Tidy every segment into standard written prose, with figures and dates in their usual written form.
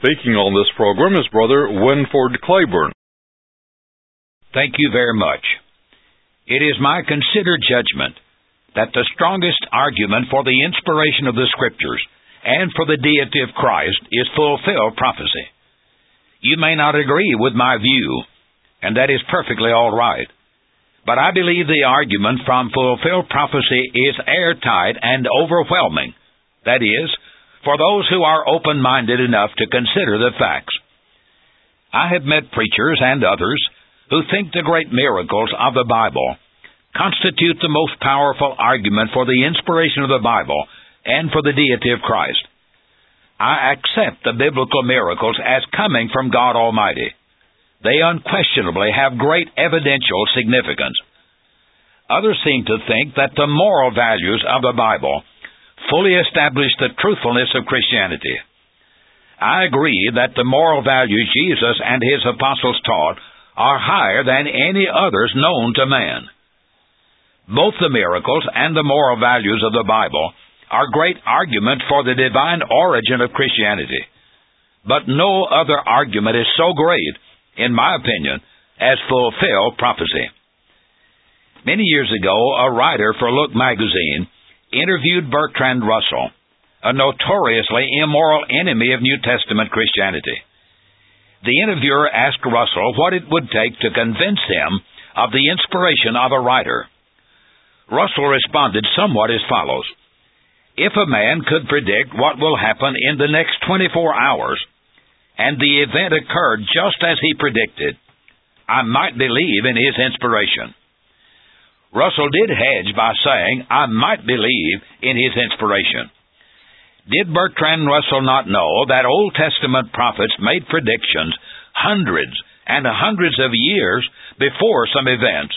Speaking on this program is Brother Winford Claiborne. Thank you very much. It is my considered judgment that the strongest argument for the inspiration of the Scriptures and for the deity of Christ is fulfilled prophecy. You may not agree with my view, and that is perfectly all right. But I believe the argument from fulfilled prophecy is airtight and overwhelming. That is, for those who are open-minded enough to consider the facts. I have met preachers and others who think the great miracles of the Bible constitute the most powerful argument for the inspiration of the Bible and for the deity of Christ. I accept the biblical miracles as coming from God Almighty. They unquestionably have great evidential significance. Others seem to think that the moral values of the Bible fully establish the truthfulness of Christianity. I agree that the moral values Jesus and His apostles taught are higher than any others known to man. Both the miracles and the moral values of the Bible are great arguments for the divine origin of Christianity. But no other argument is so great, in my opinion, as fulfilled prophecy. Many years ago, a writer for Look magazine interviewed Bertrand Russell, a notoriously immoral enemy of New Testament Christianity. The interviewer asked Russell what it would take to convince him of the inspiration of a writer. Russell responded somewhat as follows: "If a man could predict what will happen in the next 24 hours, and the event occurred just as he predicted, I might believe in his inspiration." Russell did hedge by saying, "I might believe in his inspiration." Did Bertrand Russell not know that Old Testament prophets made predictions hundreds and hundreds of years before some events?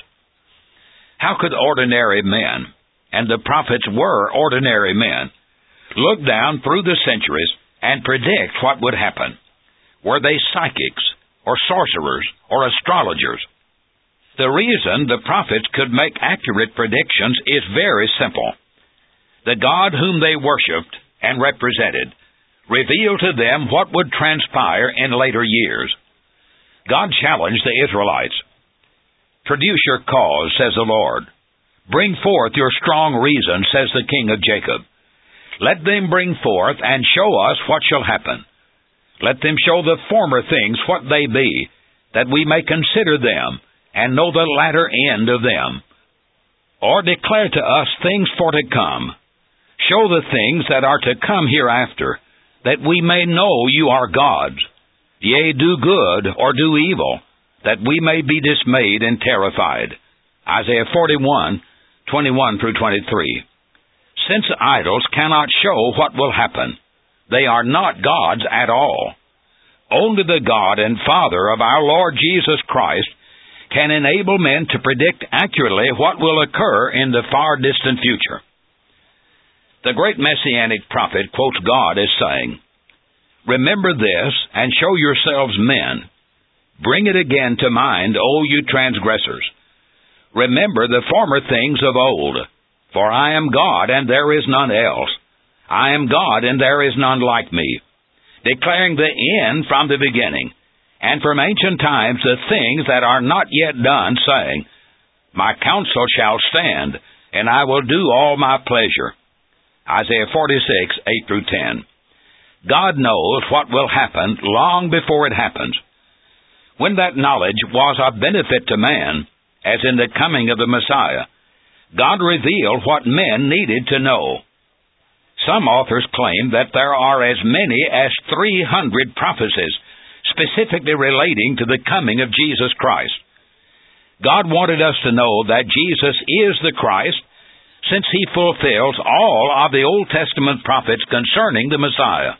How could ordinary men, and the prophets were ordinary men, look down through the centuries and predict what would happen? Were they psychics, or sorcerers, or astrologers? The reason the prophets could make accurate predictions is very simple. The God whom they worshipped and represented revealed to them what would transpire in later years. God challenged the Israelites. "Produce your cause, says the Lord. Bring forth your strong reason, says the King of Jacob. Let them bring forth and show us what shall happen. Let them show the former things what they be, that we may consider them, and know the latter end of them. Or declare to us things for to come. Show the things that are to come hereafter, that we may know you are gods. Yea, do good, or do evil, that we may be dismayed and terrified." Isaiah 41, 21 through 23. Since idols cannot show what will happen, they are not gods at all. Only the God and Father of our Lord Jesus Christ can enable men to predict accurately what will occur in the far distant future. The great Messianic prophet quotes God as saying, "Remember this, and show yourselves men. Bring it again to mind, O you transgressors. Remember the former things of old. For I am God, and there is none else. I am God, and there is none like me, declaring the end from the beginning, and from ancient times the things that are not yet done, saying, My counsel shall stand, and I will do all my pleasure." Isaiah 46, 8 through 10. God knows what will happen long before it happens. When that knowledge was of benefit to man, as in the coming of the Messiah, God revealed what men needed to know. Some authors claim that there are as many as 300 prophecies specifically relating to the coming of Jesus Christ. God wanted us to know that Jesus is the Christ, since He fulfills all of the Old Testament prophets concerning the Messiah.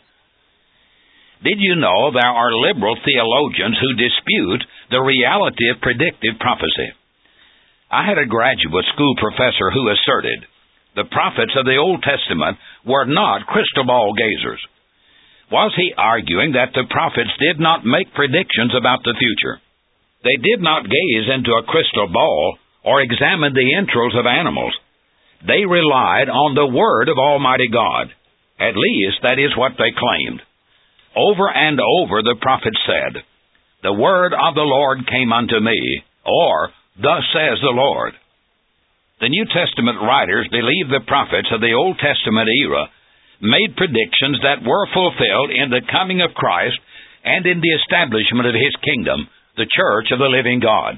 Did you know there are liberal theologians who dispute the reality of predictive prophecy? I had a graduate school professor who asserted the prophets of the Old Testament were not crystal ball gazers. Was he arguing that the prophets did not make predictions about the future? They did not gaze into a crystal ball or examine the entrails of animals. They relied on the Word of Almighty God. At least that is what they claimed. Over and over the prophet said, "The word of the Lord came unto me," or, "Thus says the Lord." The New Testament writers believe the prophets of the Old Testament era made predictions that were fulfilled in the coming of Christ and in the establishment of His kingdom, the church of the living God.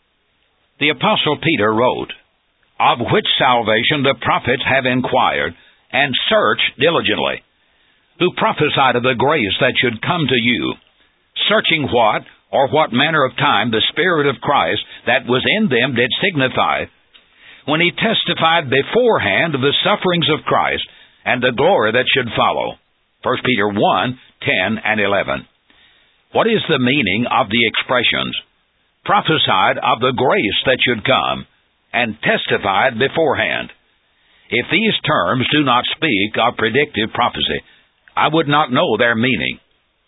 The Apostle Peter wrote, "Of which salvation the prophets have inquired, and searched diligently, who prophesied of the grace that should come to you, searching what manner of time the Spirit of Christ that was in them did signify, when He testified beforehand of the sufferings of Christ, and the glory that should follow." 1 Peter 1, 10 and 11. What is the meaning of the expressions, prophesied of the grace that should come, and testified beforehand? If these terms do not speak of predictive prophecy, I would not know their meaning.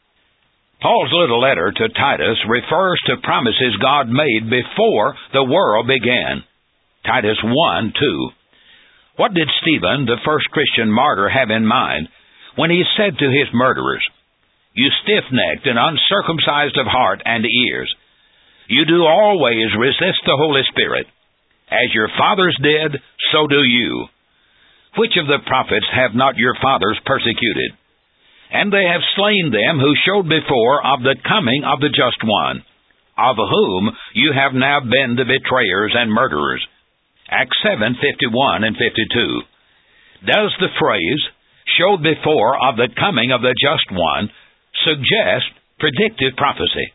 Paul's little letter to Titus refers to promises God made before the world began. Titus 1, 2. What did Stephen, the first Christian martyr, have in mind when he said to his murderers, "You stiff-necked and uncircumcised of heart and ears, you do always resist the Holy Spirit. As your fathers did, so do you. Which of the prophets have not your fathers persecuted? And they have slain them who showed before of the coming of the Just One, of whom you have now been the betrayers and murderers." Acts 7, 51 and 52. Does the phrase, "showed before of the coming of the Just One," suggest predictive prophecy?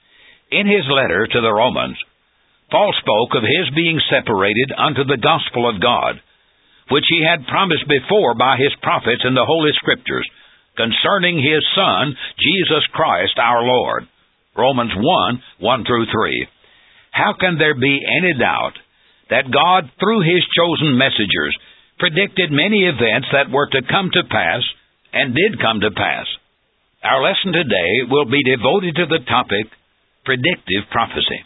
In his letter to the Romans, Paul spoke of his being separated unto the gospel of God, which he had promised before by his prophets in the Holy Scriptures, concerning his Son, Jesus Christ our Lord. Romans 1, 1 through 3. How can there be any doubt that God, through His chosen messengers, predicted many events that were to come to pass, and did come to pass? Our lesson today will be devoted to the topic, predictive prophecy.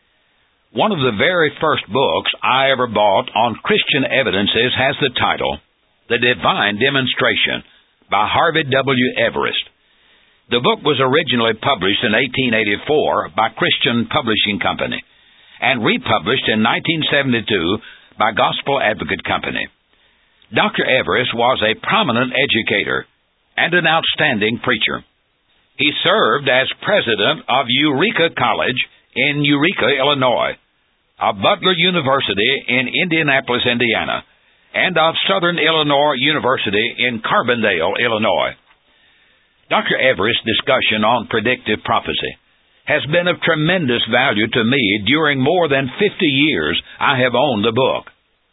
One of the very first books I ever bought on Christian evidences has the title, "The Divine Demonstration," by Harvey W. Everest. The book was originally published in 1884 by Christian Publishing Company, and republished in 1972 by Gospel Advocate Company. Dr. Everest was a prominent educator and an outstanding preacher. He served as president of Eureka College in Eureka, Illinois, of Butler University in Indianapolis, Indiana, and of Southern Illinois University in Carbondale, Illinois. Dr. Everest's discussion on predictive prophecy has been of tremendous value to me during more than 50 years I have owned the book.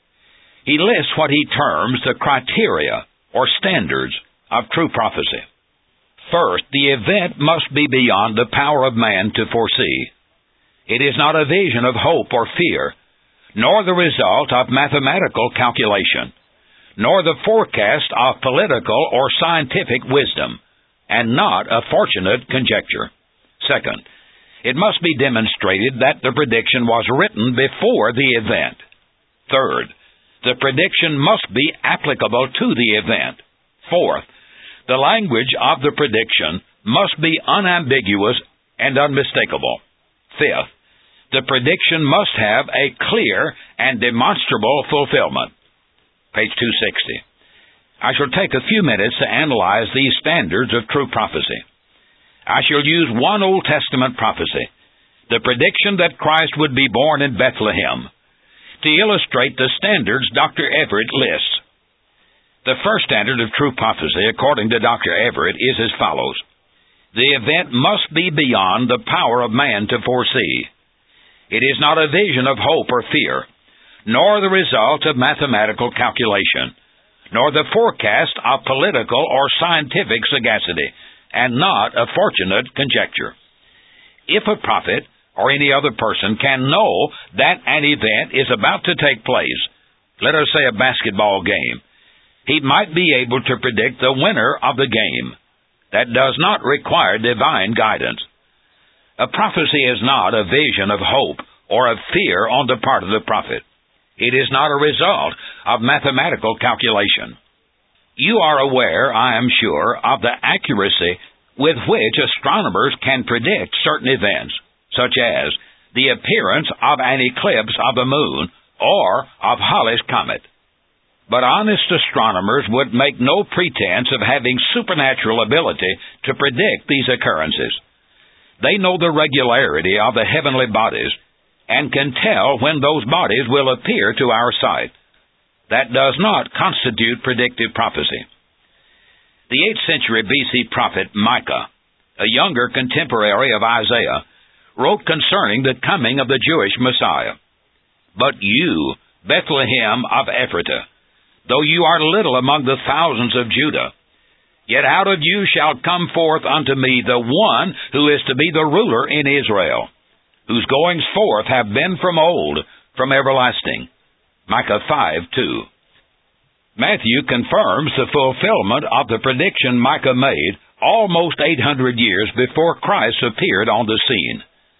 He lists what he terms the criteria or standards of true prophecy. First, the event must be beyond the power of man to foresee. It is not a vision of hope or fear, nor the result of mathematical calculation, nor the forecast of political or scientific wisdom, and not a fortunate conjecture. Second, it must be demonstrated that the prediction was written before the event. Third, the prediction must be applicable to the event. Fourth, the language of the prediction must be unambiguous and unmistakable. Fifth, the prediction must have a clear and demonstrable fulfillment. Page 260. I shall take a few minutes to analyze these standards of true prophecy. I shall use one Old Testament prophecy, the prediction that Christ would be born in Bethlehem, to illustrate the standards Dr. Everett lists. The first standard of true prophecy, according to Dr. Everett, is as follows. The event must be beyond the power of man to foresee. It is not a vision of hope or fear, nor the result of mathematical calculation, nor the forecast of political or scientific sagacity, and not a fortunate conjecture. If a prophet or any other person can know that an event is about to take place, let us say a basketball game, he might be able to predict the winner of the game. That does not require divine guidance. A prophecy is not a vision of hope or of fear on the part of the prophet. It is not a result of mathematical calculation. You are aware, I am sure, of the accuracy with which astronomers can predict certain events, such as the appearance of an eclipse of the moon or of Halley's Comet. But honest astronomers would make no pretense of having supernatural ability to predict these occurrences. They know the regularity of the heavenly bodies and can tell when those bodies will appear to our sight. That does not constitute predictive prophecy. The 8th century B.C. prophet Micah, a younger contemporary of Isaiah, wrote concerning the coming of the Jewish Messiah. But you, Bethlehem of Ephratah, though you are little among the thousands of Judah, yet out of you shall come forth unto me the one who is to be the ruler in Israel, whose goings forth have been from old, from everlasting. Micah 5:2. Matthew confirms the fulfillment of the prediction Micah made almost 800 years before Christ appeared on the scene.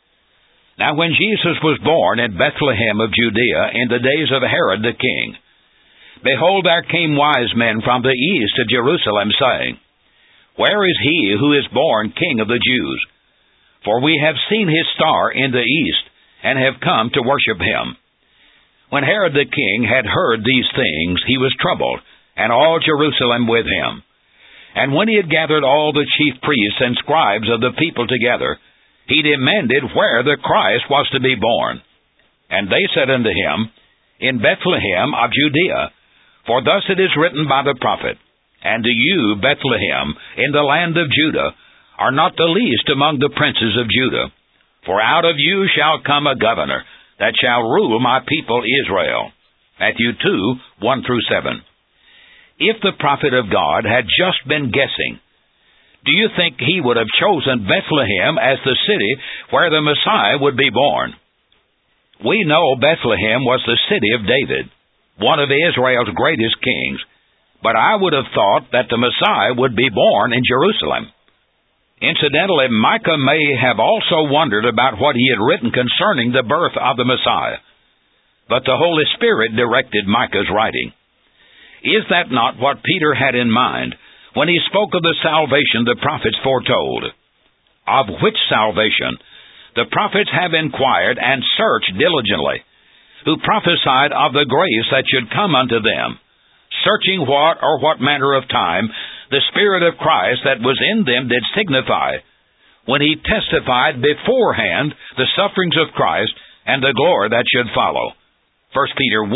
Now when Jesus was born in Bethlehem of Judea in the days of Herod the king, behold, there came wise men from the east to Jerusalem, saying, Where is he who is born King of the Jews? For we have seen his star in the east, and have come to worship him. When Herod the king had heard these things, he was troubled, and all Jerusalem with him. And when he had gathered all the chief priests and scribes of the people together, he demanded where the Christ was to be born. And they said unto him, In Bethlehem of Judea, for thus it is written by the prophet, And you, Bethlehem, in the land of Judah, are not the least among the princes of Judah. For out of you shall come a governor, that shall rule my people Israel. Matthew 2:1-7. If the prophet of God had just been guessing, do you think he would have chosen Bethlehem as the city where the Messiah would be born? We know Bethlehem was the city of David, one of Israel's greatest kings, but I would have thought that the Messiah would be born in Jerusalem. Incidentally, Micah may have also wondered about what he had written concerning the birth of the Messiah, but the Holy Spirit directed Micah's writing. Is that not what Peter had in mind when he spoke of the salvation the prophets foretold? Of which salvation the prophets have inquired and searched diligently, who prophesied of the grace that should come unto them, searching what or what manner of time the Spirit of Christ that was in them did signify, when he testified beforehand the sufferings of Christ and the glory that should follow. 1 Peter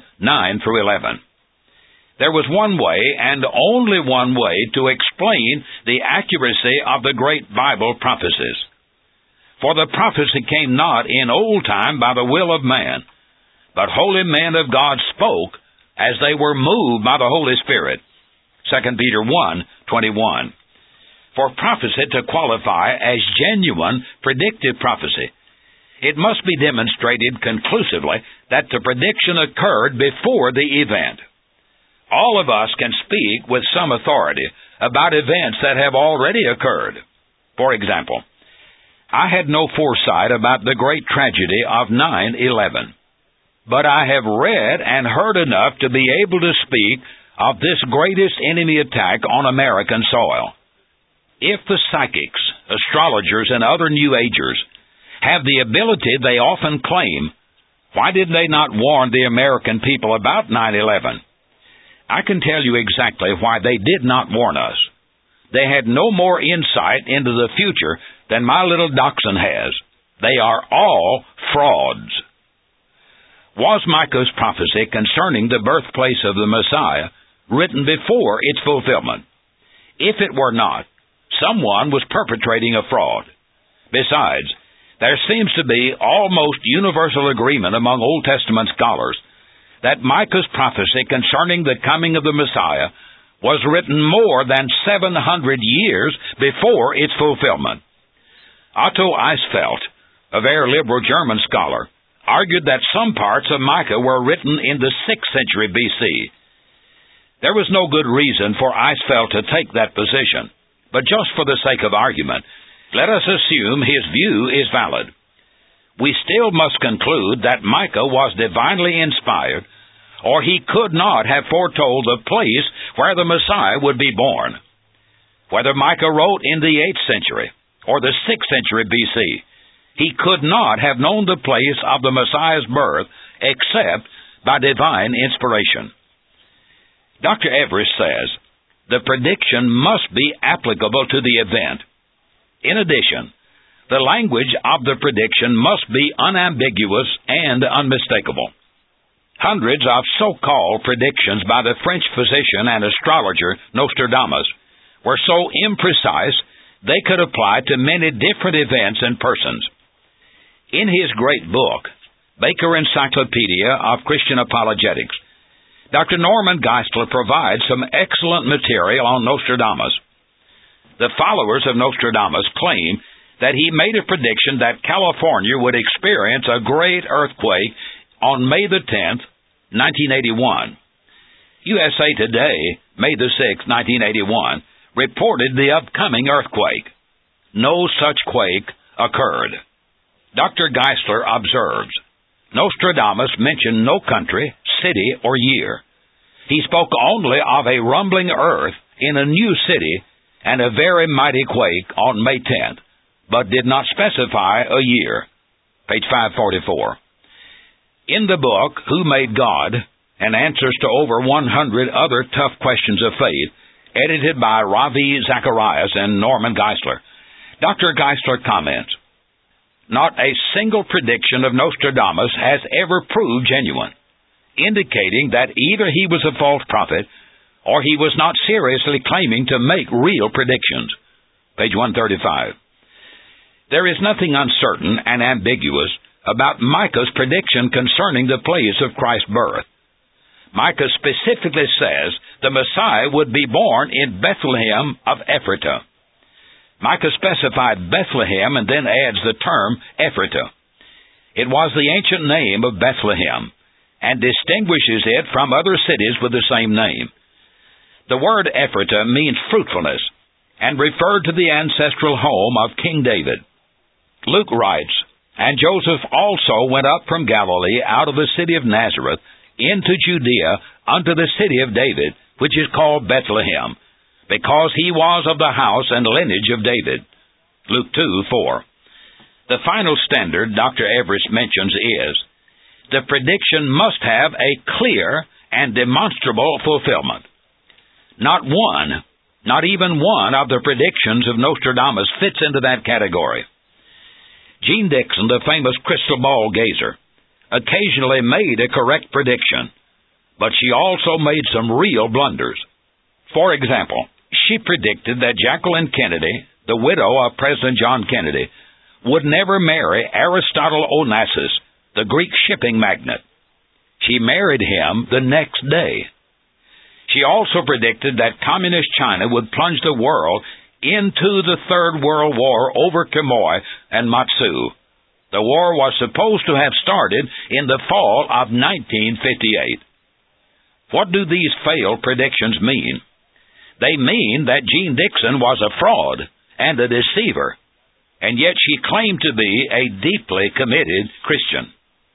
1:9-11. There was one way, and only one way, to explain the accuracy of the great Bible prophecies. For the prophecy came not in old time by the will of man, but holy men of God spoke as they were moved by the Holy Spirit. 2 Peter 1:21. For prophecy to qualify as genuine predictive prophecy, it must be demonstrated conclusively that the prediction occurred before the event. All of us can speak with some authority about events that have already occurred. For example, I had no foresight about the great tragedy of 9/11, but I have read and heard enough to be able to speak of this greatest enemy attack on American soil. If the psychics, astrologers, and other New Agers have the ability they often claim, why did they not warn the American people about 9/11? I can tell you exactly why they did not warn us. They had no more insight into the future than my little dachshund has. They are all frauds. Was Micah's prophecy concerning the birthplace of the Messiah written before its fulfillment? If it were not, someone was perpetrating a fraud. Besides, there seems to be almost universal agreement among Old Testament scholars that Micah's prophecy concerning the coming of the Messiah was written more than 700 years before its fulfillment. Otto Eisfeld, a very liberal German scholar, argued that some parts of Micah were written in the 6th century B.C. There was no good reason for Eisfeld to take that position, but just for the sake of argument, let us assume his view is valid. We still must conclude that Micah was divinely inspired, or he could not have foretold the place where the Messiah would be born. Whether Micah wrote in the 8th century or the 6th century B.C., he could not have known the place of the Messiah's birth except by divine inspiration. Dr. Everest says, the prediction must be applicable to the event. In addition, the language of the prediction must be unambiguous and unmistakable. Hundreds of so-called predictions by the French physician and astrologer Nostradamus were so imprecise they could apply to many different events and persons. In his great book, Baker Encyclopedia of Christian Apologetics, Dr. Norman Geisler provides some excellent material on Nostradamus. The followers of Nostradamus claim that he made a prediction that California would experience a great earthquake on May the 10th, 1981. USA Today, May the 6th, 1981, reported the upcoming earthquake. No such quake occurred. Dr. Geisler observes, Nostradamus mentioned no country, city, or year. He spoke only of a rumbling earth in a new city and a very mighty quake on May 10th, but did not specify a year. Page 544. In the book, Who Made God? And Answers to Over 100 Other Tough Questions of Faith, edited by Ravi Zacharias and Norman Geisler, Dr. Geisler comments, not a single prediction of Nostradamus has ever proved genuine, indicating that either he was a false prophet or he was not seriously claiming to make real predictions. Page 135. There is nothing uncertain and ambiguous about Micah's prediction concerning the place of Christ's birth. Micah specifically says the Messiah would be born in Bethlehem of Ephratah. Micah specified Bethlehem and then adds the term Ephratah. It was the ancient name of Bethlehem and distinguishes it from other cities with the same name. The word Ephratah means fruitfulness and referred to the ancestral home of King David. Luke writes, and Joseph also went up from Galilee out of the city of Nazareth into Judea unto the city of David, which is called Bethlehem, because he was of the house and lineage of David. Luke 2:4. The final standard Dr. Everest mentions is, the prediction must have a clear and demonstrable fulfillment. Not one, not even one of the predictions of Nostradamus fits into that category. Jean Dixon, the famous crystal ball gazer, occasionally made a correct prediction, but she also made some real blunders. For example, she predicted that Jacqueline Kennedy, the widow of President John Kennedy, would never marry Aristotle Onassis, the Greek shipping magnate. She married him the next day. She also predicted that Communist China would plunge the world into the Third World War over Quemoy and Matsu. The war was supposed to have started in the fall of 1958. What do these failed predictions mean? They mean that Jean Dixon was a fraud and a deceiver, and yet she claimed to be a deeply committed Christian.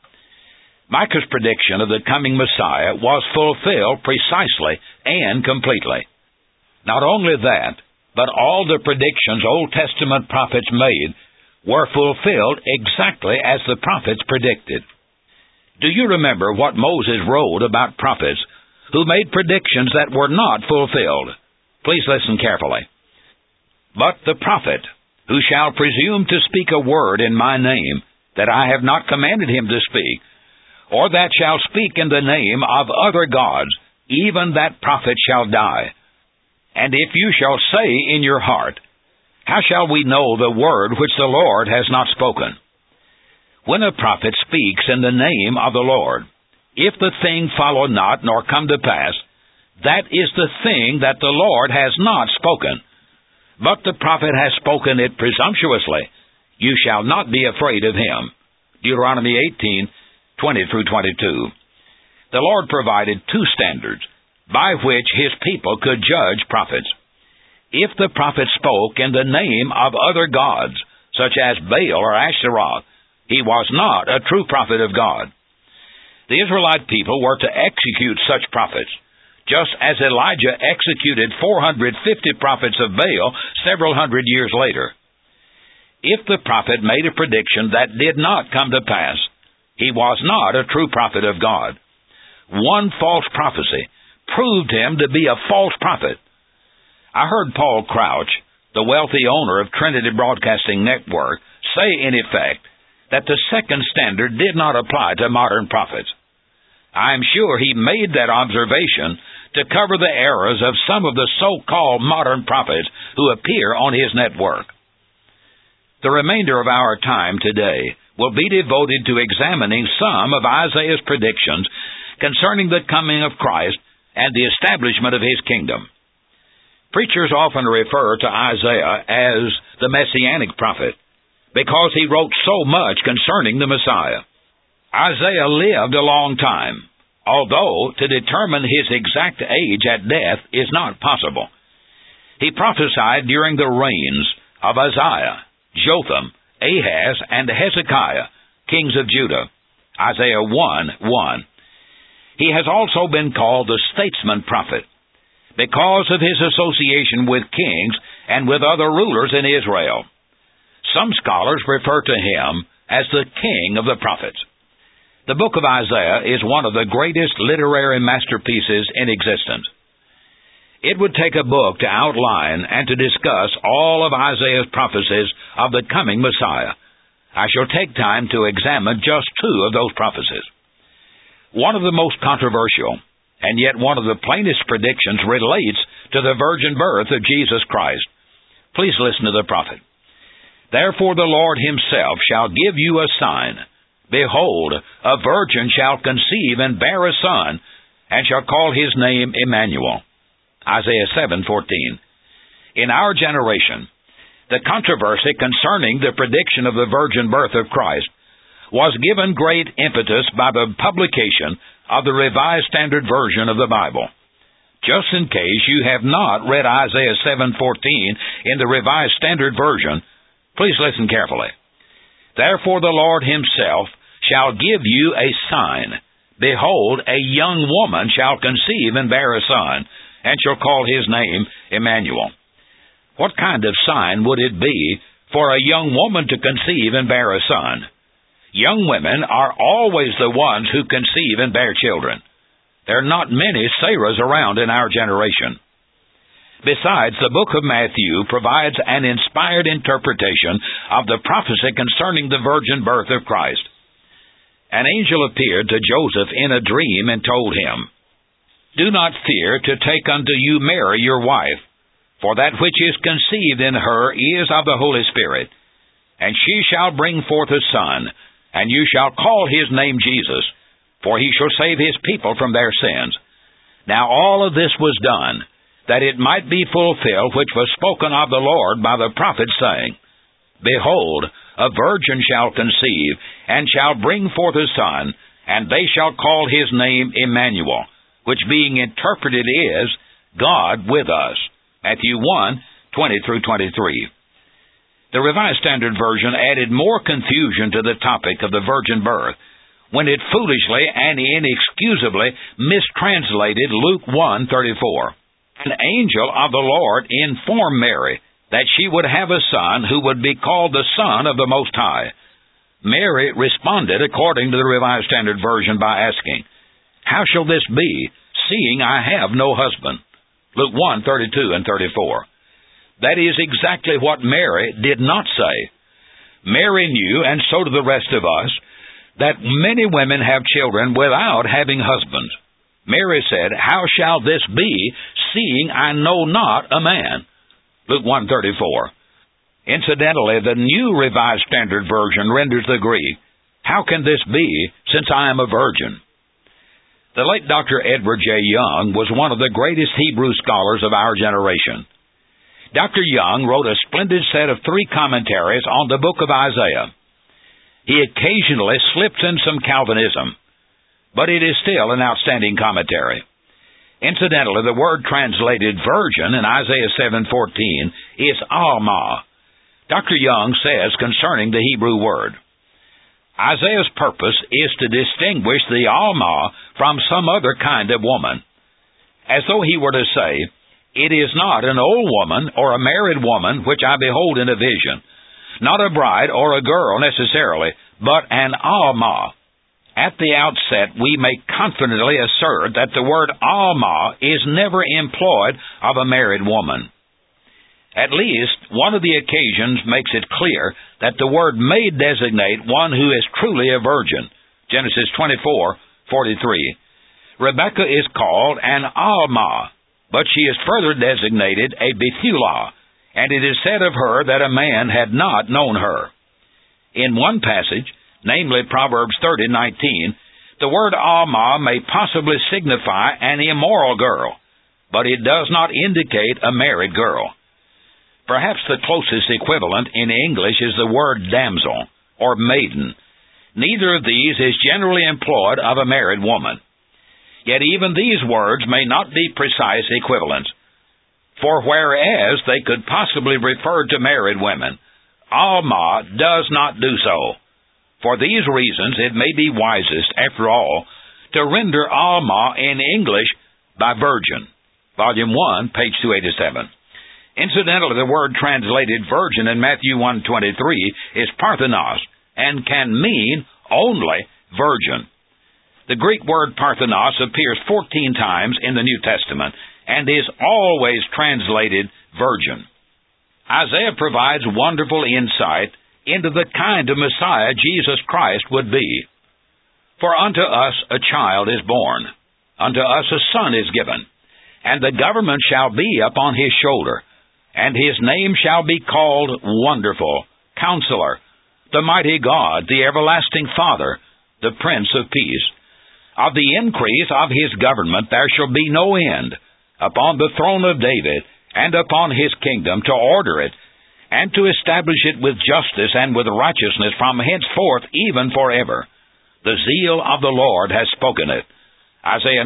Micah's prediction of the coming Messiah was fulfilled precisely and completely. Not only that, but all the predictions Old Testament prophets made were fulfilled exactly as the prophets predicted. Do you remember what Moses wrote about prophets who made predictions that were not fulfilled? Please listen carefully. But the prophet, who shall presume to speak a word in my name, that I have not commanded him to speak, or that shall speak in the name of other gods, even that prophet shall die. And if you shall say in your heart, how shall we know the word which the Lord has not spoken? When a prophet speaks in the name of the Lord, if the thing follow not nor come to pass, that is the thing that the Lord has not spoken. But the prophet has spoken it presumptuously. You shall not be afraid of him. Deuteronomy 18:20-22. The Lord provided two standards by which his people could judge prophets. If the prophet spoke in the name of other gods, such as Baal or Asheroth, he was not a true prophet of God. The Israelite people were to execute such prophets, just as Elijah executed 450 prophets of Baal several hundred years later. If the prophet made a prediction that did not come to pass, he was not a true prophet of God. One false prophecy proved him to be a false prophet. I heard Paul Crouch, the wealthy owner of Trinity Broadcasting Network, say in effect that the second standard did not apply to modern prophets. I am sure he made that observation to cover the errors of some of the so-called modern prophets who appear on his network. The remainder of our time today will be devoted to examining some of Isaiah's predictions concerning the coming of Christ and the establishment of his kingdom. Preachers often refer to Isaiah as the Messianic prophet because he wrote so much concerning the Messiah. Isaiah lived a long time, although to determine his exact age at death is not possible. He prophesied during the reigns of Uzziah, Jotham, Ahaz, and Hezekiah, kings of Judah. Isaiah 1:1. He has also been called the statesman prophet because of his association with kings and with other rulers in Israel. Some scholars refer to him as the king of the prophets. The book of Isaiah is one of the greatest literary masterpieces in existence. It would take a book to outline and to discuss all of Isaiah's prophecies of the coming Messiah. I shall take time to examine just two of those prophecies. One of the most controversial, and yet one of the plainest predictions, relates to the virgin birth of Jesus Christ. Please listen to the prophet. Therefore the Lord himself shall give you a sign. Behold, a virgin shall conceive and bear a son, and shall call his name Emmanuel. Isaiah 7:14. In our generation, the controversy concerning the prediction of the virgin birth of Christ was given great impetus by the publication of the Revised Standard Version of the Bible. Just in case you have not read Isaiah 7:14 in the Revised Standard Version, please listen carefully. Therefore the Lord himself shall give you a sign. Behold, a young woman shall conceive and bear a son, and shall call his name Emmanuel. What kind of sign would it be for a young woman to conceive and bear a son? Young women are always the ones who conceive and bear children. There are not many Sarahs around in our generation. Besides, the book of Matthew provides an inspired interpretation of the prophecy concerning the virgin birth of Christ. An angel appeared to Joseph in a dream and told him, Do not fear to take unto you Mary your wife, for that which is conceived in her is of the Holy Spirit. And she shall bring forth a son, and you shall call his name Jesus, for he shall save his people from their sins. Now all of this was done, that it might be fulfilled which was spoken of the Lord by the prophet, saying, Behold, a virgin shall conceive, and shall bring forth a son, and they shall call his name Emmanuel, which being interpreted is, God with us. Matthew 1:20-23. The Revised Standard Version added more confusion to the topic of the virgin birth when it foolishly and inexcusably mistranslated Luke 1:34. An angel of the Lord informed Mary that she would have a son who would be called the Son of the Most High. Mary responded according to the Revised Standard Version by asking, How shall this be, seeing I have no husband? Luke 1:32-34. That is exactly what Mary did not say. Mary knew, and so do the rest of us, that many women have children without having husbands. Mary said, How shall this be, seeing I know not a man? Luke 1:34. Incidentally, the New Revised Standard Version renders the Greek, How can this be, since I am a virgin? The late Dr. Edward J. Young was one of the greatest Hebrew scholars of our generation. Dr. Young wrote a splendid set of 3 commentaries on the book of Isaiah. He occasionally slips in some Calvinism, but it is still an outstanding commentary. Incidentally, the word translated virgin in Isaiah 7:14 is Alma. Dr. Young says concerning the Hebrew word, Isaiah's purpose is to distinguish the Alma from some other kind of woman. as though he were to say, "It is not an old woman or a married woman which I behold in a vision, not a bride or a girl necessarily, but an Alma." At the outset, we may confidently assert that the word Alma is never employed of a married woman. At least, one of the occasions makes it clear that the word may designate one who is truly a virgin. Genesis 24:43. Rebekah is called an Alma, but she is further designated a Bethulah, and it is said of her that a man had not known her. In one passage, namely Proverbs 30:19, the word Alma may possibly signify an immoral girl, but it does not indicate a married girl. Perhaps the closest equivalent in English is the word damsel, or maiden. Neither of these is generally employed of a married woman. Yet even these words may not be precise equivalents. For whereas they could possibly refer to married women, Alma does not do so. For these reasons, it may be wisest, after all, to render Alma in English by virgin. Volume 1, page 287. Incidentally, the word translated virgin in Matthew 1:23 is parthenos, and can mean only virgin. The Greek word parthenos appears 14 times in the New Testament, and is always translated virgin. Isaiah provides wonderful insight into the kind of Messiah Jesus Christ would be. "For unto us a child is born, unto us a son is given, and the government shall be upon his shoulder, and his name shall be called Wonderful, Counselor, the Mighty God, the Everlasting Father, the Prince of Peace. Of the increase of his government there shall be no end, upon the throne of David, and upon his kingdom, to order it, and to establish it with justice and with righteousness from henceforth even forever. The zeal of the Lord has spoken it." Isaiah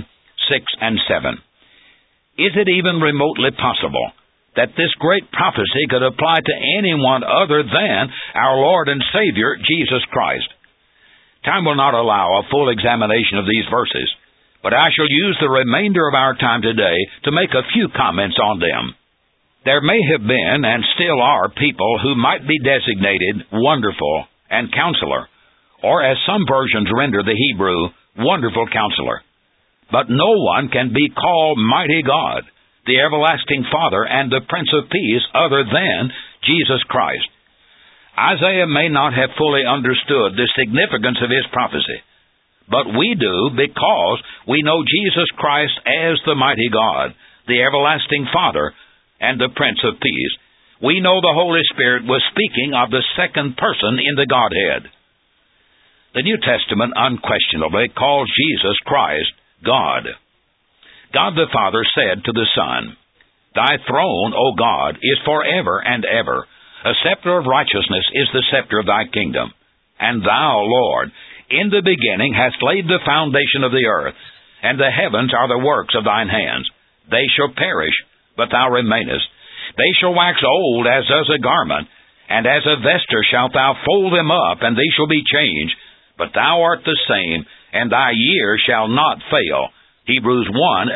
9:6-7. Is it even remotely possible that this great prophecy could apply to anyone other than our Lord and Savior, Jesus Christ? Time will not allow a full examination of these verses, but I shall use the remainder of our time today to make a few comments on them. There may have been, and still are, people who might be designated Wonderful and Counselor, or as some versions render the Hebrew, Wonderful Counselor. But no one can be called Mighty God, the Everlasting Father, and the Prince of Peace other than Jesus Christ. Isaiah may not have fully understood the significance of his prophecy, but we do because we know Jesus Christ as the Mighty God, the Everlasting Father, and the Prince of Peace. We know the Holy Spirit was speaking of the second person in the Godhead. The New Testament unquestionably calls Jesus Christ God. God the Father said to the Son, "Thy throne, O God, is forever and ever. A scepter of righteousness is the scepter of thy kingdom. And thou, Lord, in the beginning hast laid the foundation of the earth, and the heavens are the works of thine hands. They shall perish, but thou remainest. They shall wax old as does a garment, and as a vesture shalt thou fold them up, and they shall be changed. But thou art the same, and thy years shall not fail." Hebrews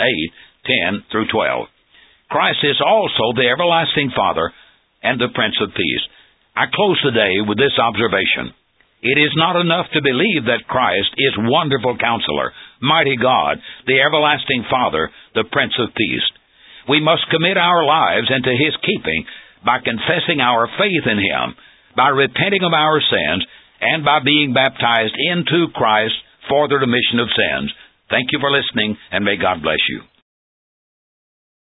1:8-10-12. Christ is also the Everlasting Father and the Prince of Peace. I close today with this observation. It is not enough to believe that Christ is Wonderful Counselor, Mighty God, the Everlasting Father, the Prince of Peace. We must commit our lives into His keeping by confessing our faith in Him, by repenting of our sins, and by being baptized into Christ for the remission of sins. Thank you for listening, and may God bless you.